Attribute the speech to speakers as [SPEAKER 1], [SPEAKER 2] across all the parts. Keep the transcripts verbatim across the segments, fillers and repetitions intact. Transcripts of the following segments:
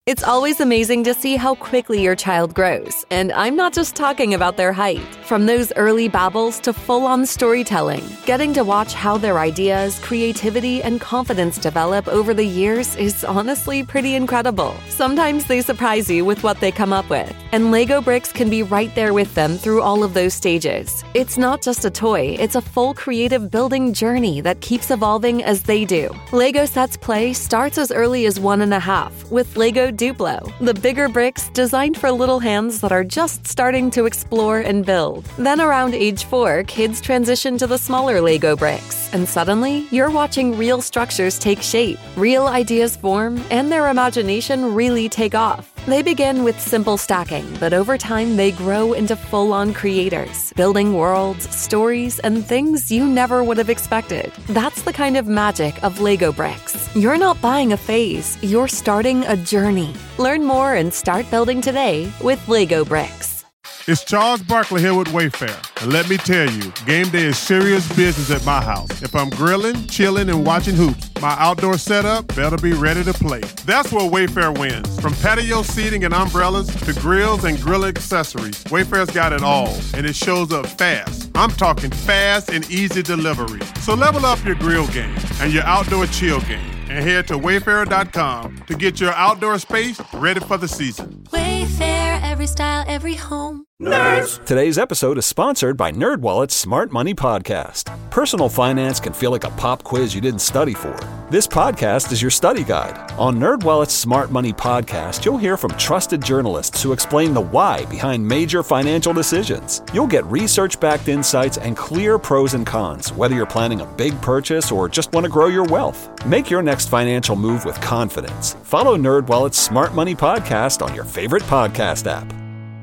[SPEAKER 1] It's always amazing to see how quickly your child grows, and I'm not just talking about their height. From those early babbles to full-on storytelling, getting to watch how their ideas, creativity, and confidence develop over the years is honestly pretty incredible. Sometimes they surprise you with what they come up with, and Lego Bricks can be right there with them through all of those stages. It's not just a toy, it's a full creative building journey that keeps evolving as they do. Lego Sets Play starts as early as one and a half with Lego Duplo, the bigger bricks designed for little hands that are just starting to explore and build. Then around age four, kids transition to the smaller Lego bricks, and suddenly you're watching real structures take shape, real ideas form, and their imagination really take off. They begin with simple stacking, but over time they grow into full-on creators, building worlds, stories, and things you never would have expected. That's the kind of magic of Lego Bricks. You're not buying a phase, you're starting a journey. Learn more and start building today with Lego Bricks.
[SPEAKER 2] It's Charles Barkley here with Wayfair. And let me tell you, game day is serious business at my house. If I'm grilling, chilling, and watching hoops, my outdoor setup better be ready to play. That's where Wayfair wins. From patio seating and umbrellas to grills and grill accessories, Wayfair's got it all, and it shows up fast. I'm talking fast and easy delivery. So level up your grill game and your outdoor chill game, and head to wayfair dot com to get your outdoor space ready for the season.
[SPEAKER 3] Wayfair, every style, every home.
[SPEAKER 4] Nerds! Today's episode is sponsored by NerdWallet's Smart Money Podcast. Personal finance can feel like a pop quiz you didn't study for. This podcast is your study guide. On NerdWallet's Smart Money Podcast, you'll hear from trusted journalists who explain the why behind major financial decisions. You'll get research-backed insights and clear pros and cons, whether you're planning a big purchase or just want to grow your wealth. Make your next financial move with confidence. Follow NerdWallet's Smart Money Podcast on your favorite podcast app.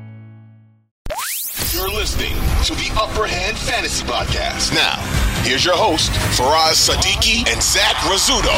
[SPEAKER 5] You're listening to the Upper Hand Fantasy Podcast. Now, here's your host, Faraz Siddiqui and Zach Rizzuto.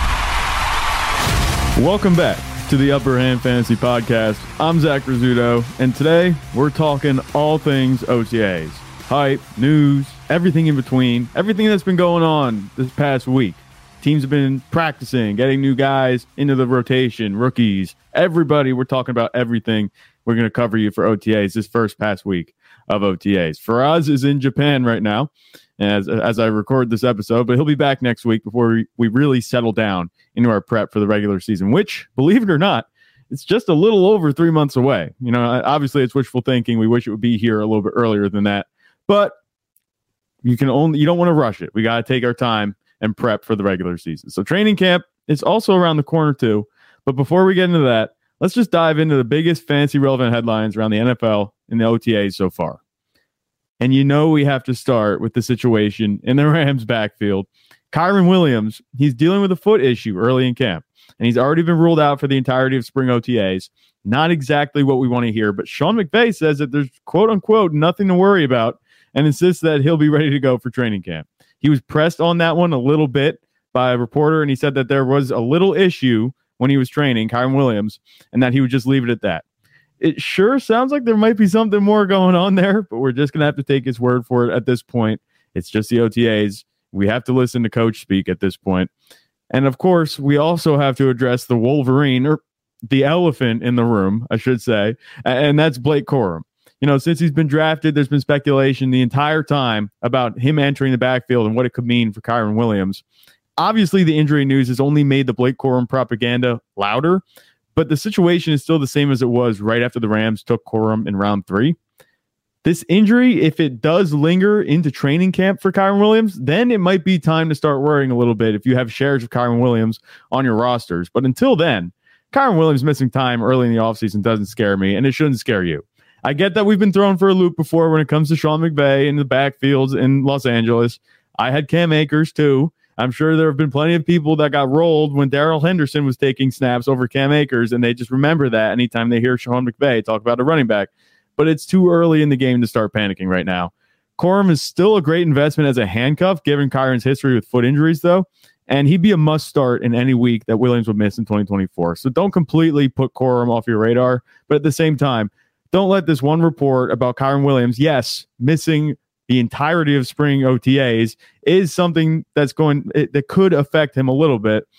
[SPEAKER 6] Welcome back to the Upper Hand Fantasy Podcast. I'm Zach Rizzuto, and today we're talking all things O T As. Hype, news, everything in between, everything that's been going on this past week. Teams have been practicing, getting new guys into the rotation, rookies, everybody. We're talking about everything. We're going to cover you for O T As this first past week of O T As. Faraz is in Japan right now as as I record this episode, but he'll be back next week before we, we really settle down into our prep for the regular season, which, believe it or not, it's just a little over three months away. You know, obviously it's wishful thinking. We wish it would be here a little bit earlier than that, but you can only you don't want to rush it. We got to take our time and prep for the regular season. So training camp is also around the corner too. But before we get into that, let's just dive into the biggest fantasy relevant headlines around the N F L and the O T As so far. And you know we have to start with the situation in the Rams backfield. Kyren Williams, he's dealing with a foot issue early in camp, and he's already been ruled out for the entirety of spring O T As. Not exactly what we want to hear, but Sean McVay says that there's quote-unquote nothing to worry about and insists that he'll be ready to go for training camp. He was pressed on that one a little bit by a reporter, and he said that there was a little issue when he was training, Kyren Williams, and that he would just leave it at that. It sure sounds like there might be something more going on there, but we're just going to have to take his word for it at this point. It's just the O T As. We have to listen to coach speak at this point. And of course, we also have to address the Wolverine, or the elephant in the room, I should say, and that's Blake Corum. You know, since he's been drafted, there's been speculation the entire time about him entering the backfield and what it could mean for Kyren Williams. Obviously, the injury news has only made the Blake Corum propaganda louder, but the situation is still the same as it was right after the Rams took Corum in round three. This injury, if it does linger into training camp for Kyren Williams, then it might be time to start worrying a little bit if you have shares of Kyren Williams on your rosters. But until then, Kyren Williams missing time early in the offseason doesn't scare me, and it shouldn't scare you. I get that we've been thrown for a loop before when it comes to Sean McVay in the backfields in Los Angeles. I had Cam Akers too. I'm sure there have been plenty of people that got rolled when Darrell Henderson was taking snaps over Cam Akers, and they just remember that anytime they hear Sean McVay talk about a running back. But it's too early in the game to start panicking right now. Corum is still a great investment as a handcuff, given Kyron's history with foot injuries, though, and he'd be a must start in any week that Williams would miss in twenty twenty-four. So don't completely put Corum off your radar, but at the same time, don't let this one report about Kyren Williams, yes, missing the entirety of spring O T As, is something that's going it, that could affect him a little bit.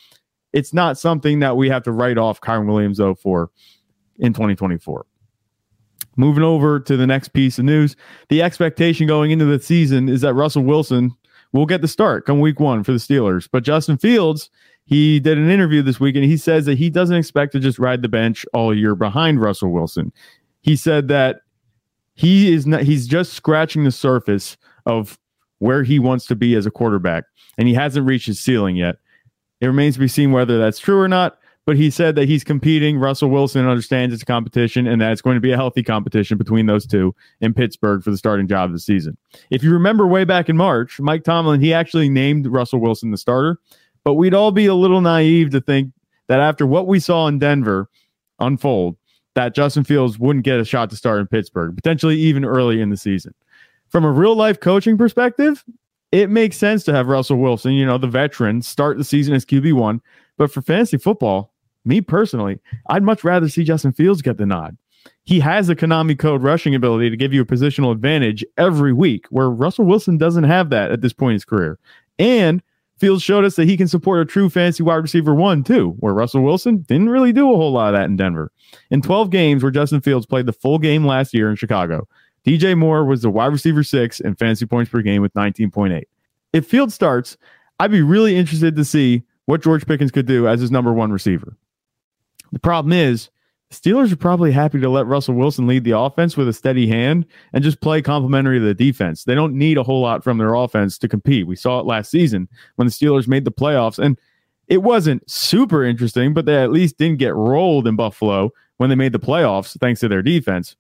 [SPEAKER 6] It's not something that we have to write off Kyren Williams, though, for in twenty twenty-four. Moving over to the next piece of news, the expectation going into the season is that Russell Wilson will get the start come week one for the Steelers. But Justin Fields, he did an interview this week, and he says that he doesn't expect to just ride the bench all year behind Russell Wilson. He said that he is not, he's just scratching the surface of where he wants to be as a quarterback, and he hasn't reached his ceiling yet. It remains to be seen whether that's true or not, but he said that he's competing. Russell Wilson understands it's a competition and that it's going to be a healthy competition between those two in Pittsburgh for the starting job of the season. If you remember way back in March, Mike Tomlin, he actually named Russell Wilson the starter, but we'd all be a little naive to think that after what we saw in Denver unfold, that Justin Fields wouldn't get a shot to start in Pittsburgh, potentially even early in the season. From a real-life coaching perspective, it makes sense to have Russell Wilson, you know, the veteran, start the season as Q B one. But for fantasy football, me personally, I'd much rather see Justin Fields get the nod. He has a Konami code rushing ability to give you a positional advantage every week, where Russell Wilson doesn't have that at this point in his career. And Fields showed us that he can support a true fantasy wide receiver one, too, where Russell Wilson didn't really do a whole lot of that in Denver. In twelve games where Justin Fields played the full game last year in Chicago, D J Moore was the wide receiver six in fantasy points per game with nineteen point eight. If Fields starts, I'd be really interested to see what George Pickens could do as his number one receiver. The problem is, the Steelers are probably happy to let Russell Wilson lead the offense with a steady hand and just play complementary to the defense. They don't need a whole lot from their offense to compete. We saw it last season when the Steelers made the playoffs, and it wasn't super interesting, but they at least didn't get rolled in Buffalo when they made the playoffs thanks to their defense.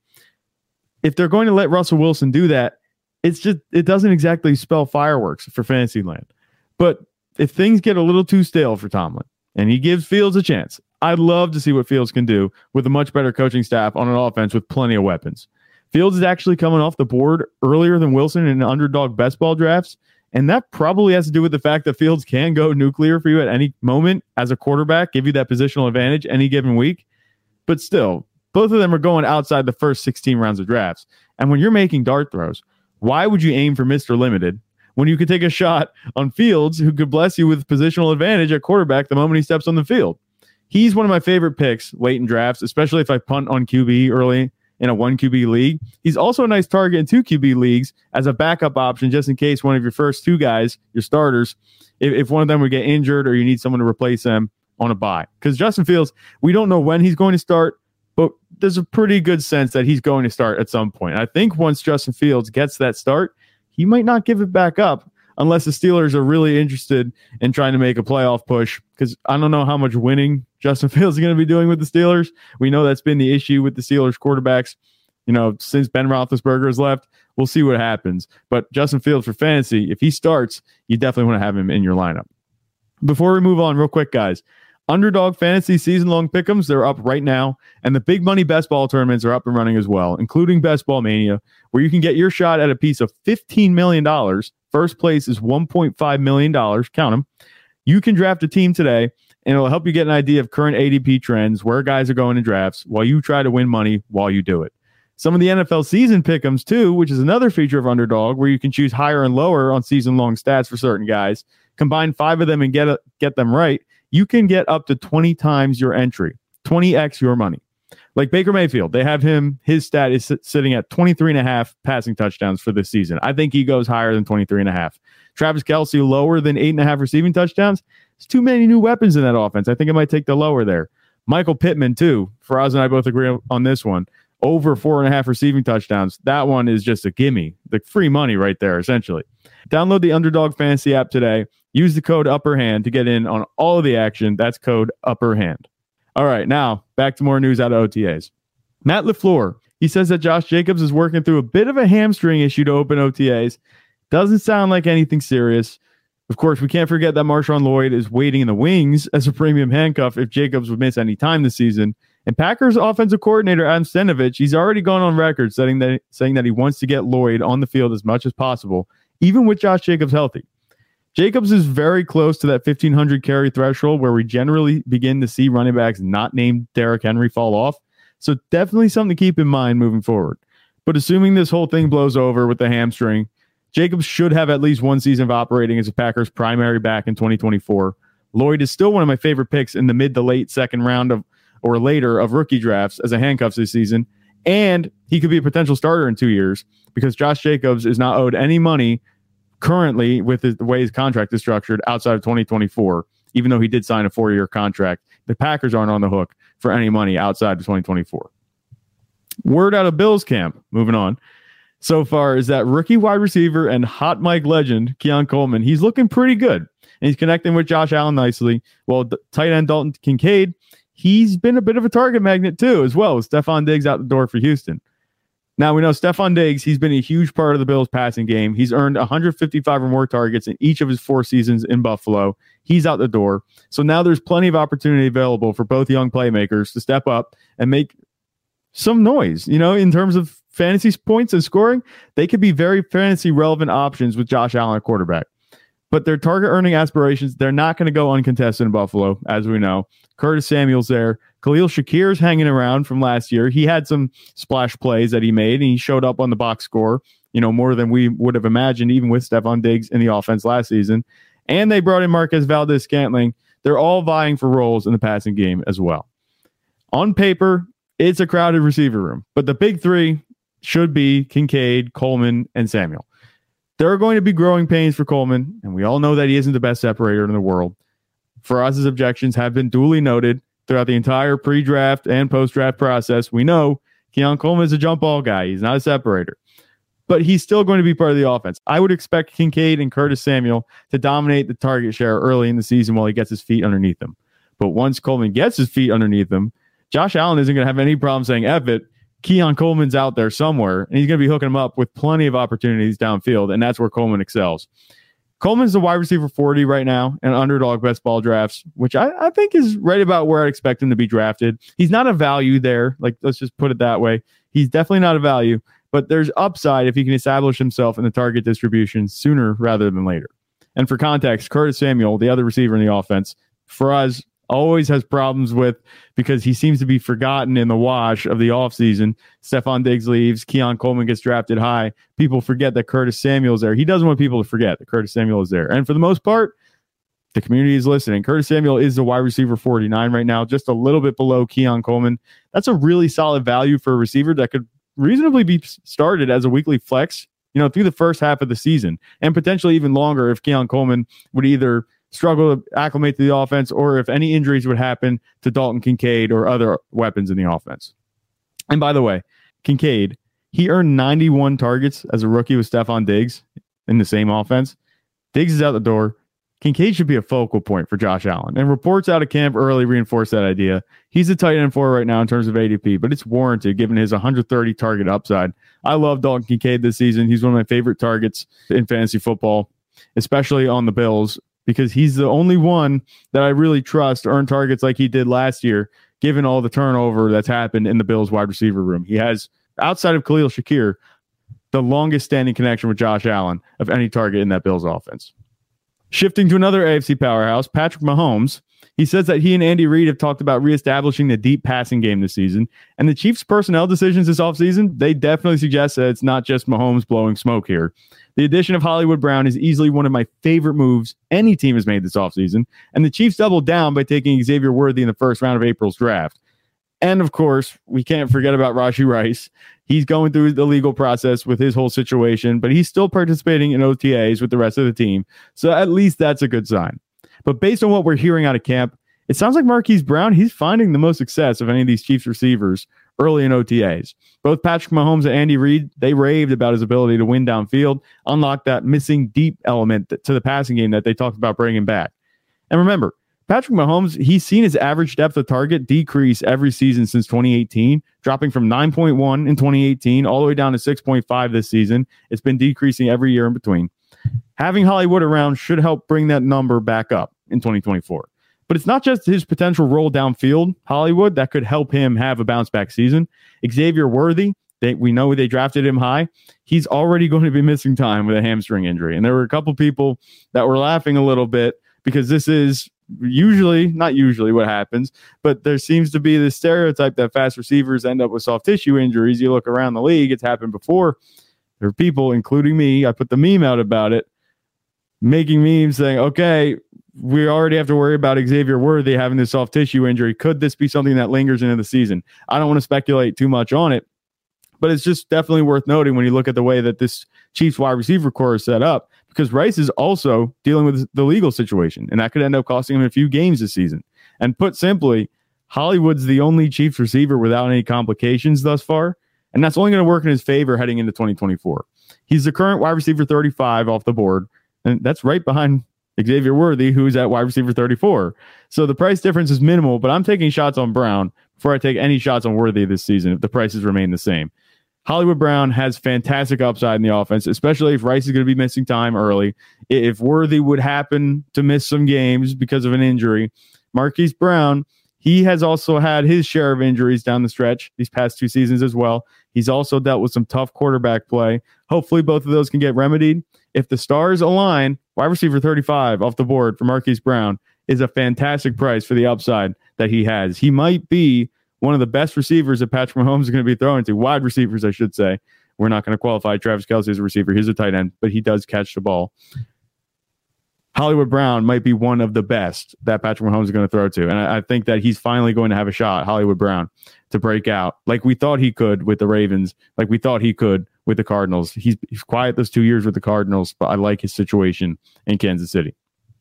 [SPEAKER 6] If they're going to let Russell Wilson do that, it's just, it doesn't exactly spell fireworks for Fantasyland. But if things get a little too stale for Tomlin and he gives Fields a chance, I'd love to see what Fields can do with a much better coaching staff on an offense with plenty of weapons. Fields is actually coming off the board earlier than Wilson in underdog best ball drafts, and that probably has to do with the fact that Fields can go nuclear for you at any moment as a quarterback, give you that positional advantage any given week. But still, both of them are going outside the first sixteen rounds of drafts. And when you're making dart throws, why would you aim for Mister Limited when you could take a shot on Fields, who could bless you with positional advantage at quarterback the moment he steps on the field? He's one of my favorite picks late in drafts, especially if I punt on Q B early in a one Q B league. He's also a nice target in two Q B leagues as a backup option, just in case one of your first two guys, your starters, if, if one of them would get injured or you need someone to replace them on a bye. Because Justin Fields, we don't know when he's going to start, but there's a pretty good sense that he's going to start at some point. I think once Justin Fields gets that start, he might not give it back up unless the Steelers are really interested in trying to make a playoff push, because I don't know how much winning Justin Fields is going to be doing with the Steelers. We know that's been the issue with the Steelers quarterbacks, you know, since Ben Roethlisberger has left. We'll see what happens. But Justin Fields for fantasy, if he starts, you definitely want to have him in your lineup. Before we move on, real quick, guys, Underdog Fantasy season-long pick'ems, they're up right now, and the big money best ball tournaments are up and running as well, including Best Ball Mania, where you can get your shot at a piece of fifteen million dollars. First place is one point five million dollars. Count them. You can draft a team today, and it'll help you get an idea of current A D P trends, where guys are going in drafts, while you try to win money while you do it. Some of the N F L season pick'ems, too, which is another feature of Underdog, where you can choose higher and lower on season-long stats for certain guys. Combine five of them and get a, get them right. You can get up to twenty times your entry, twenty x your money. Like Baker Mayfield, they have him, his stat is sitting at twenty-three and a half passing touchdowns for this season. I think he goes higher than twenty-three and a half. Travis Kelce, lower than eight and a half receiving touchdowns. There's too many new weapons in that offense. I think I might take the lower there. Michael Pittman, too. Faraz and I both agree on this one. Over four and a half receiving touchdowns. That one is just a gimme. The free money right there, essentially. Download the Underdog Fantasy app today. Use the code UPPERHAND to get in on all of the action. That's code UPPERHAND. All right, now back to more news out of O T As. Matt LaFleur, he says that Josh Jacobs is working through a bit of a hamstring issue to open O T As. Doesn't sound like anything serious. Of course, we can't forget that Marshawn Lloyd is waiting in the wings as a premium handcuff if Jacobs would miss any time this season. And Packers offensive coordinator Adam Stenavich, he's already gone on record saying that, saying that he wants to get Lloyd on the field as much as possible, even with Josh Jacobs healthy. Jacobs is very close to that fifteen hundred carry threshold where we generally begin to see running backs not named Derrick Henry fall off. So definitely something to keep in mind moving forward. But assuming this whole thing blows over with the hamstring, Jacobs should have at least one season of operating as a Packers primary back in twenty twenty-four. Lloyd is still one of my favorite picks in the mid to late second round of or later of rookie drafts as a handcuffs this season. And he could be a potential starter in two years because Josh Jacobs is not owed any money currently with his, the way his contract is structured outside of twenty twenty-four, even though he did sign a four-year contract. The Packers aren't on the hook for any money outside of twenty twenty-four. Word out of Bills camp, moving on, so far is that rookie wide receiver and hot mic legend, Keon Coleman, he's looking pretty good. And he's connecting with Josh Allen nicely. Well, the tight end Dalton Kincaid, he's been a bit of a target magnet too, as well, with Stephon Diggs out the door for Houston. Now, we know Stephon Diggs, he's been a huge part of the Bills' passing game. He's earned one hundred fifty-five or more targets in each of his four seasons in Buffalo. He's out the door. So now there's plenty of opportunity available for both young playmakers to step up and make some noise. You know, in terms of fantasy points and scoring, they could be very fantasy relevant options with Josh Allen at quarterback. But their target earning aspirations, they're not going to go uncontested in Buffalo, as we know. Curtis Samuel's there. Khalil Shakir's hanging around from last year. He had some splash plays that he made, and he showed up on the box score, you know, more than we would have imagined, even with Stephon Diggs in the offense last season. And they brought in Marquez Valdes-Scantling. They're all vying for roles in the passing game as well. On paper, it's a crowded receiver room, but the big three should be Kincaid, Coleman, and Samuel. There are going to be growing pains for Coleman, and we all know that he isn't the best separator in the world. For us, his objections have been duly noted throughout the entire pre-draft and post-draft process. We know Keon Coleman is a jump ball guy. He's not a separator. But he's still going to be part of the offense. I would expect Kincaid and Curtis Samuel to dominate the target share early in the season while he gets his feet underneath him. But once Coleman gets his feet underneath him, Josh Allen isn't going to have any problem saying, F it, Keon Coleman's out there somewhere, and he's going to be hooking him up with plenty of opportunities downfield, and that's where Coleman excels. Coleman's the wide receiver forty right now in underdog best ball drafts, which I, I think is right about where I'd expect him to be drafted. He's not a value there. Like, let's just put it that way. He's definitely not a value, but there's upside if he can establish himself in the target distribution sooner rather than later. And for context, Curtis Samuel, the other receiver in the offense, for us, always has problems with because he seems to be forgotten in the wash of the offseason. Stephon Diggs leaves. Keon Coleman gets drafted high. People forget that Curtis Samuel's there. He doesn't want people to forget that Curtis Samuel is there. And for the most part, the community is listening. Curtis Samuel is the wide receiver forty-nine right now, just a little bit below Keon Coleman. That's a really solid value for a receiver that could reasonably be started as a weekly flex, you know, through the first half of the season, and potentially even longer if Keon Coleman would either struggle to acclimate to the offense or if any injuries would happen to Dalton Kincaid or other weapons in the offense. And by the way, Kincaid, he earned ninety-one targets as a rookie with Stephon Diggs in the same offense. Diggs is out the door. Kincaid should be a focal point for Josh Allen. And reports out of camp early reinforce that idea. He's a tight end four right now in terms of A D P, but it's warranted given his one hundred thirty target upside. I love Dalton Kincaid this season. He's one of my favorite targets in fantasy football, especially on the Bills, because he's the only one that I really trust to earn targets like he did last year, given all the turnover that's happened in the Bills wide receiver room. He has, outside of Khalil Shakir, the longest standing connection with Josh Allen of any target in that Bills offense. Shifting to another A F C powerhouse, Patrick Mahomes. He says that he and Andy Reid have talked about reestablishing the deep passing game this season. And the Chiefs' personnel decisions this offseason, they definitely suggest that it's not just Mahomes blowing smoke here. The addition of Hollywood Brown is easily one of my favorite moves any team has made this offseason. And the Chiefs doubled down by taking Xavier Worthy in the first round of April's draft. And of course, we can't forget about Rashee Rice. He's going through the legal process with his whole situation, but he's still participating in O T As with the rest of the team. So at least that's a good sign. But based on what we're hearing out of camp, it sounds like Marquise Brown, he's finding the most success of any of these Chiefs receivers early in O T As. Both Patrick Mahomes and Andy Reid, they raved about his ability to win downfield, unlock that missing deep element to the passing game that they talked about bringing back. And remember, Patrick Mahomes, he's seen his average depth of target decrease every season since twenty eighteen, dropping from nine point one in twenty eighteen all the way down to six point five this season. It's been decreasing every year in between. Having Hollywood around should help bring that number back up in twenty twenty-four. But it's not just his potential role downfield, Hollywood, that could help him have a bounce-back season. Xavier Worthy, they, we know they drafted him high. He's already going to be missing time with a hamstring injury. And there were a couple people that were laughing a little bit because this is usually, not usually what happens, but there seems to be this stereotype that fast receivers end up with soft tissue injuries. You look around the league, it's happened before. There are people, including me, I put the meme out about it, making memes saying, okay, we already have to worry about Xavier Worthy having this soft tissue injury. Could this be something that lingers into the season? I don't want to speculate too much on it, but it's just definitely worth noting when you look at the way that this Chiefs wide receiver core is set up, because Rice is also dealing with the legal situation, and that could end up costing him a few games this season. And put simply, Hollywood's the only Chiefs receiver without any complications thus far, and that's only going to work in his favor heading into twenty twenty-four. He's the current wide receiver thirty-five off the board, and that's right behind Xavier Worthy, who's at wide receiver thirty-four. So the price difference is minimal, but I'm taking shots on Brown before I take any shots on Worthy this season if the prices remain the same. Hollywood Brown has fantastic upside in the offense, especially if Rice is going to be missing time early. If Worthy would happen to miss some games because of an injury, Marquise Brown, he has also had his share of injuries down the stretch these past two seasons as well. He's also dealt with some tough quarterback play. Hopefully both of those can get remedied. If the stars align, wide receiver thirty-five off the board for Marquise Brown is a fantastic price for the upside that he has. He might be one of the best receivers that Patrick Mahomes is going to be throwing to, wide receivers, I should say. We're not going to qualify Travis Kelce as a receiver. He's a tight end, but he does catch the ball. Hollywood Brown might be one of the best that Patrick Mahomes is going to throw to. And I, I think that he's finally going to have a shot, Hollywood Brown, to break out like we thought he could with the Ravens, like we thought he could with the Cardinals. He's, he's quiet those two years with the Cardinals, but I like his situation in Kansas City.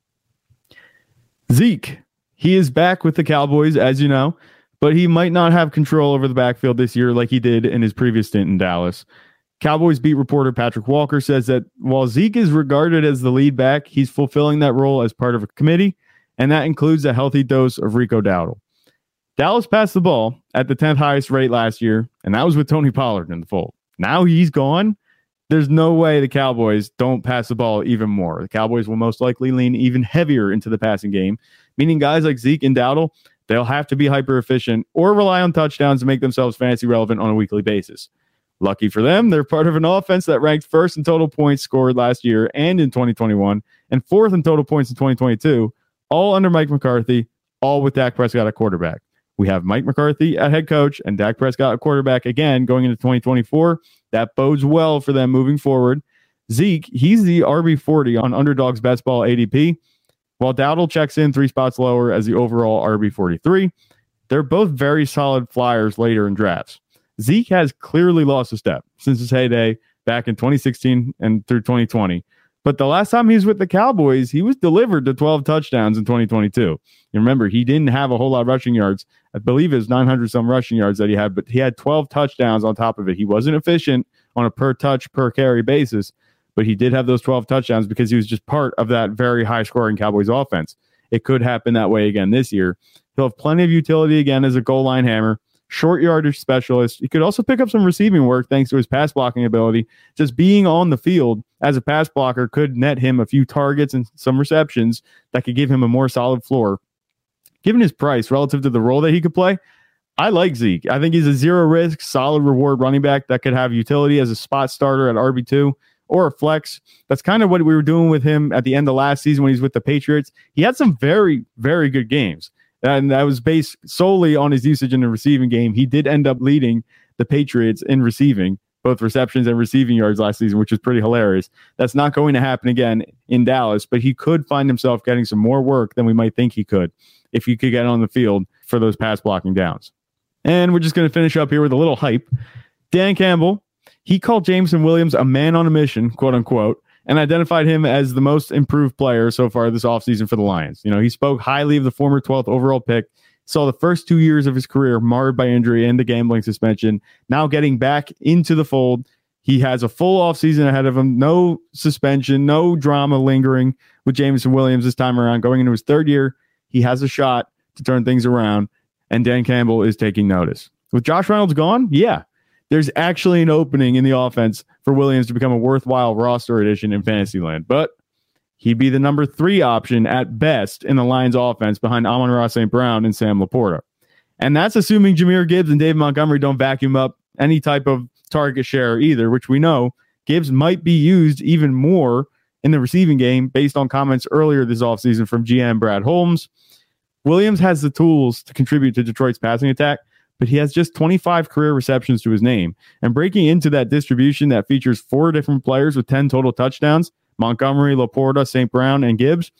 [SPEAKER 6] Zeke, he is back with the Cowboys, as you know, but he might not have control over the backfield this year like he did in his previous stint in Dallas. Cowboys beat reporter Patrick Walker says that while Zeke is regarded as the lead back, he's fulfilling that role as part of a committee, and that includes a healthy dose of Rico Dowdle. Dallas passed the ball at the tenth highest rate last year, and that was with Tony Pollard in the fold. Now he's gone. There's no way the Cowboys don't pass the ball even more. The Cowboys will most likely lean even heavier into the passing game, meaning guys like Zeke and Dowdle, they'll have to be hyper efficient or rely on touchdowns to make themselves fantasy relevant on a weekly basis. Lucky for them, they're part of an offense that ranked first in total points scored last year and in twenty twenty-one, and fourth in total points in twenty twenty-two, all under Mike McCarthy, all with Dak Prescott at quarterback. We have Mike McCarthy at head coach and Dak Prescott at quarterback again going into twenty twenty-four. That bodes well for them moving forward. Zeke, he's the R B forty on Underdog's Best Ball A D P, while Dowdle checks in three spots lower as the overall R B forty-three. They're both very solid flyers later in drafts. Zeke has clearly lost a step since his heyday back in twenty sixteen and through twenty twenty. But the last time he was with the Cowboys, he was delivered to twelve touchdowns in twenty twenty-two. You remember, he didn't have a whole lot of rushing yards. I believe it was nine hundred some rushing yards that he had, but he had twelve touchdowns on top of it. He wasn't efficient on a per touch, per carry basis, but he did have those twelve touchdowns because he was just part of that very high scoring Cowboys offense. It could happen that way again this year. He'll have plenty of utility again as a goal line hammer. Short yardage specialist. He could also pick up some receiving work thanks to his pass blocking ability. Just being on the field as a pass blocker could net him a few targets and some receptions that could give him a more solid floor. Given his price relative to the role that he could play, I like Zeke. I think he's a zero risk, solid reward running back that could have utility as a spot starter at R B two or a flex. That's kind of what we were doing with him at the end of last season when he was with the Patriots. He had some very, very good games. And that was based solely on his usage in the receiving game. He did end up leading the Patriots in receiving, both receptions and receiving yards last season, which is pretty hilarious. That's not going to happen again in Dallas, but he could find himself getting some more work than we might think he could if he could get on the field for those pass blocking downs. And we're just going to finish up here with a little hype. Dan Campbell, he called Jameson Williams a man on a mission, quote unquote, and identified him as the most improved player so far this offseason for the Lions. You know, he spoke highly of the former twelfth overall pick, saw the first two years of his career marred by injury and the gambling suspension. Now getting back into the fold, he has a full offseason ahead of him, no suspension, no drama lingering with Jameson Williams this time around. Going into his third year, he has a shot to turn things around, and Dan Campbell is taking notice. With Josh Reynolds gone, yeah, there's actually an opening in the offense for Williams to become a worthwhile roster addition in Fantasyland. But he'd be the number three option at best in the Lions offense behind Amon-Ra Saint Brown and Sam Laporta. And that's assuming Jahmyr Gibbs and David Montgomery don't vacuum up any type of target share either, which we know Gibbs might be used even more in the receiving game based on comments earlier this offseason from G M Brad Holmes. Williams has the tools to contribute to Detroit's passing attack, but he has just twenty-five career receptions to his name. And breaking into that distribution that features four different players with ten total touchdowns, Montgomery, Laporta, Saint Brown, and Gibbs,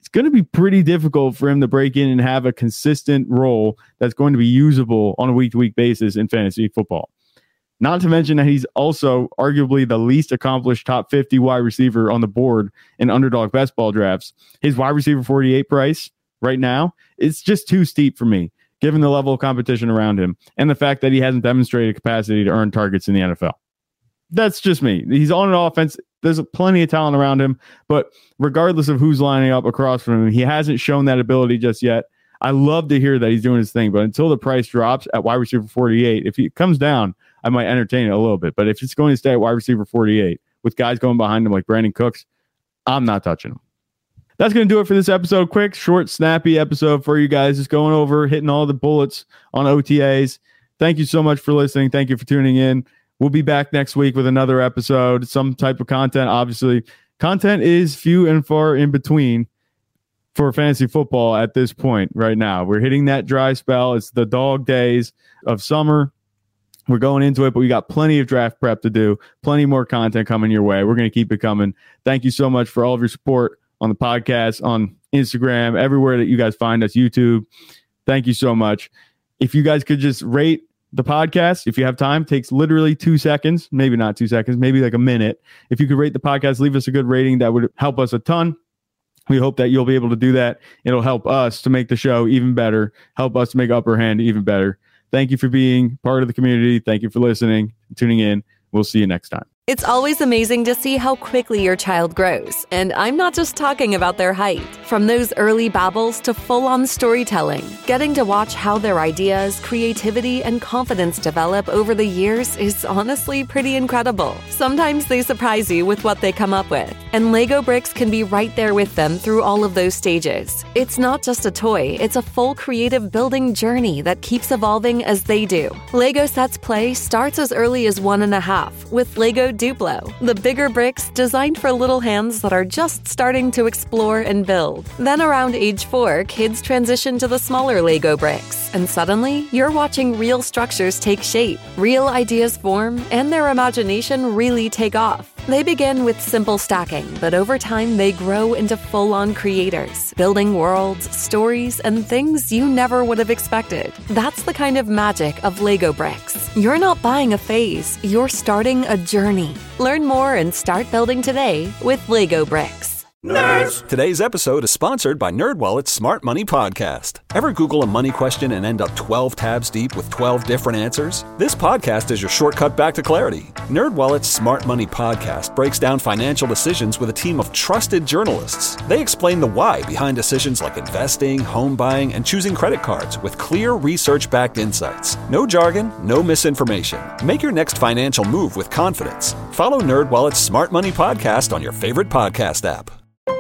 [SPEAKER 6] it's going to be pretty difficult for him to break in and have a consistent role that's going to be usable on a week-to-week basis in fantasy football. Not to mention that he's also arguably the least accomplished top fifty wide receiver on the board in underdog best ball drafts. His wide receiver forty-eight price right now, it's just too steep for me, given the level of competition around him and the fact that he hasn't demonstrated capacity to earn targets in the N F L. That's just me. He's on an offense. There's plenty of talent around him, but regardless of who's lining up across from him, he hasn't shown that ability just yet. I love to hear that he's doing his thing, but until the price drops at wide receiver forty-eight, if he comes down, I might entertain it a little bit. But if it's going to stay at wide receiver forty-eight with guys going behind him like Brandon Cooks, I'm not touching him. That's going to do it for this episode. Quick, short, snappy episode for you guys. Just going over, hitting all the bullets on O T As. Thank you so much for listening. Thank you for tuning in. We'll be back next week with another episode, some type of content. Obviously, content is few and far in between for fantasy football at this point right now. We're hitting that dry spell. It's the dog days of summer. We're going into it, but we got plenty of draft prep to do, plenty more content coming your way. We're going to keep it coming. Thank you so much for all of your support on the podcast, on Instagram, everywhere that you guys find us, YouTube. Thank you so much. If you guys could just rate the podcast, if you have time, takes literally two seconds, maybe not two seconds, maybe like a minute. If you could rate the podcast, leave us a good rating, that would help us a ton. We hope that you'll be able to do that. It'll help us to make the show even better, help us to make Upper Hand even better. Thank you for being part of the community. Thank you for listening, tuning in. We'll see you next time.
[SPEAKER 1] It's always amazing to see how quickly your child grows. And I'm not just talking about their height. From those early babbles to full-on storytelling, getting to watch how their ideas, creativity, and confidence develop over the years is honestly pretty incredible. Sometimes they surprise you with what they come up with. And Lego Bricks can be right there with them through all of those stages. It's not just a toy, it's a full creative building journey that keeps evolving as they do. Lego Sets Play starts as early as one and a half with Lego Duplo, the bigger bricks designed for little hands that are just starting to explore and build. Then around age four, kids transition to the smaller Lego bricks, and suddenly you're watching real structures take shape, real ideas form, and their imagination really take off. They begin with simple stacking, but over time they grow into full-on creators, building worlds, stories, and things you never would have expected. That's the kind of magic of Lego Bricks. You're not buying a phase, you're starting a journey. Learn more and start building today with Lego Bricks.
[SPEAKER 4] Nerds! Today's episode is sponsored by NerdWallet's Smart Money Podcast. Ever Google a money question and end up twelve tabs deep with twelve different answers? This podcast is your shortcut back to clarity. NerdWallet's Smart Money Podcast breaks down financial decisions with a team of trusted journalists. They explain the why behind decisions like investing, home buying, and choosing credit cards with clear research-backed insights. No jargon, no misinformation. Make your next financial move with confidence. Follow NerdWallet's Smart Money Podcast on your favorite podcast app.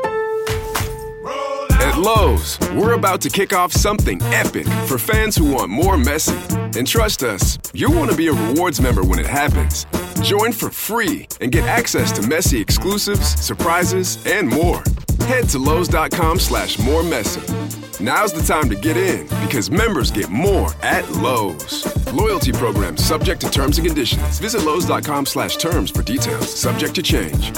[SPEAKER 7] At Lowe's, we're about to kick off something epic for fans who want more Messi. And trust us, you'll want to be a rewards member when it happens. Join for free and get access to Messi exclusives, surprises, and more. Head to Lowe's.com slash more Messi. Now's the time to get in because members get more at Lowe's. Loyalty program subject to terms and conditions. Visit Lowe's.com slash terms for details. Subject to change.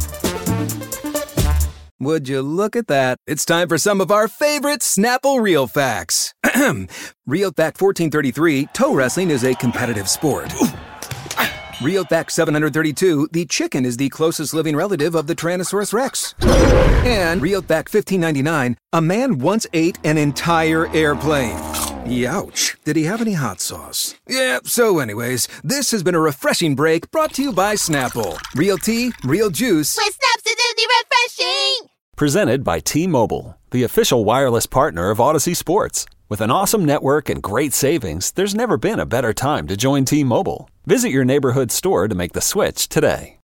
[SPEAKER 8] Would you look at that? It's time for some of our favorite Snapple Real Facts. Real Fact fourteen thirty-three, toe wrestling is a competitive sport. Real Fact seven hundred thirty-two, the chicken is the closest living relative of the Tyrannosaurus Rex. And Real Fact fifteen ninety-nine, a man once ate an entire airplane. Youch. Did he have any hot sauce? Yeah, so anyways, this has been a refreshing break brought to you by Snapple. Real tea, real juice.
[SPEAKER 9] With Snaps, it's refreshing!
[SPEAKER 4] Presented by T-Mobile, the official wireless partner of Odyssey Sports. With an awesome network and great savings, there's never been a better time to join T-Mobile. Visit your neighborhood store to make the switch today.